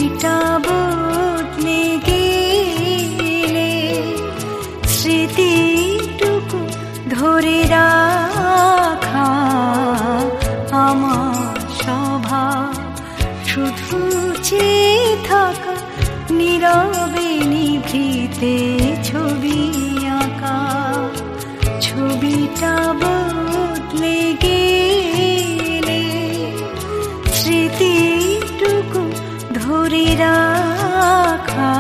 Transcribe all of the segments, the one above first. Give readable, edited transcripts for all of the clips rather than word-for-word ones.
ছবিটা বদলে গেলে স্মৃতিটুকু ধরে রাখা আমার স্বভাব, শুধু চেয়ে থাকা নীরবে নিভৃতে ছবি আঁকা। ছবিটা বদলে গেলে স্মৃতিটুকু ধরে রাখা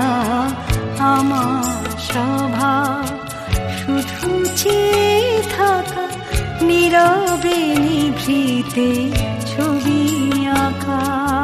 আমার স্বভাব, শুধু চেয়ে থাকা নীরবে নিভৃতে ছবি আঁকা।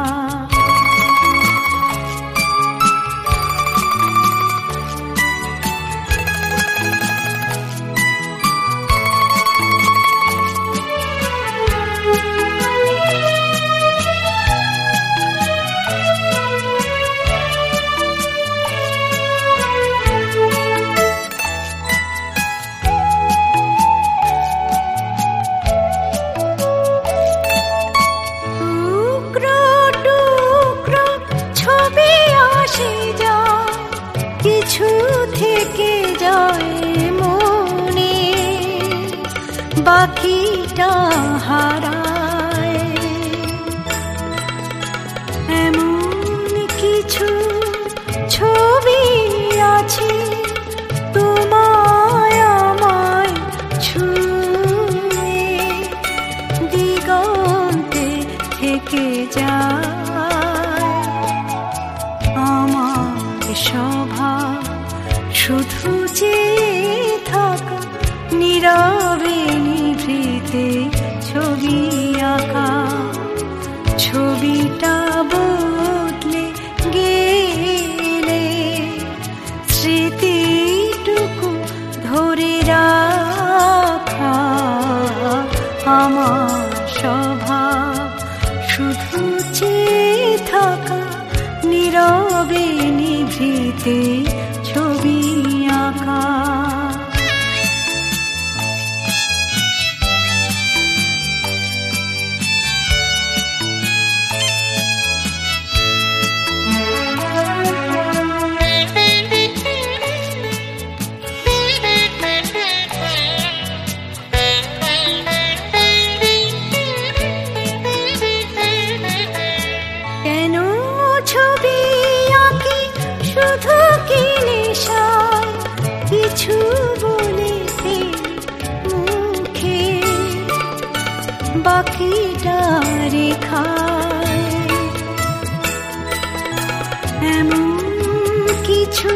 কিছু থেকে যায় মনে, বাকিটা হারায়। এমন কিছু ছবি আছে তোমায় আমায় ছুঁয়ে দিগন্তে থেকে যায়। আমার স্বভাব শুধু চেয়ে থাকা নীরবে নিভৃতে ছবি আঁকা। ছবিটা বদলে গেলে স্মৃতিটুকু ধরে রাখা আমার স্বভাব, শুধু চেয়ে থাকা নীরবে নিভৃতে ছবি আঁকা। কেন ছবি আঁকি শুধু কি নেশায়, কিছু বলেছে মুখে বাকিটা রেখায়। এমন কিছু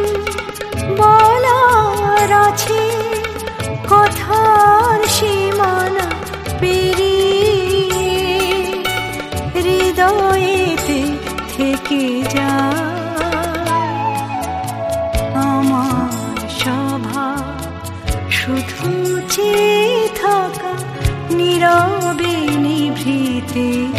বলার আছে কথার সীমানা পেরিয়ে হৃদয়েতে থেকে যায়। আমার স্বভাব শুধু চেয়ে থাকা নীরবে নিভৃতে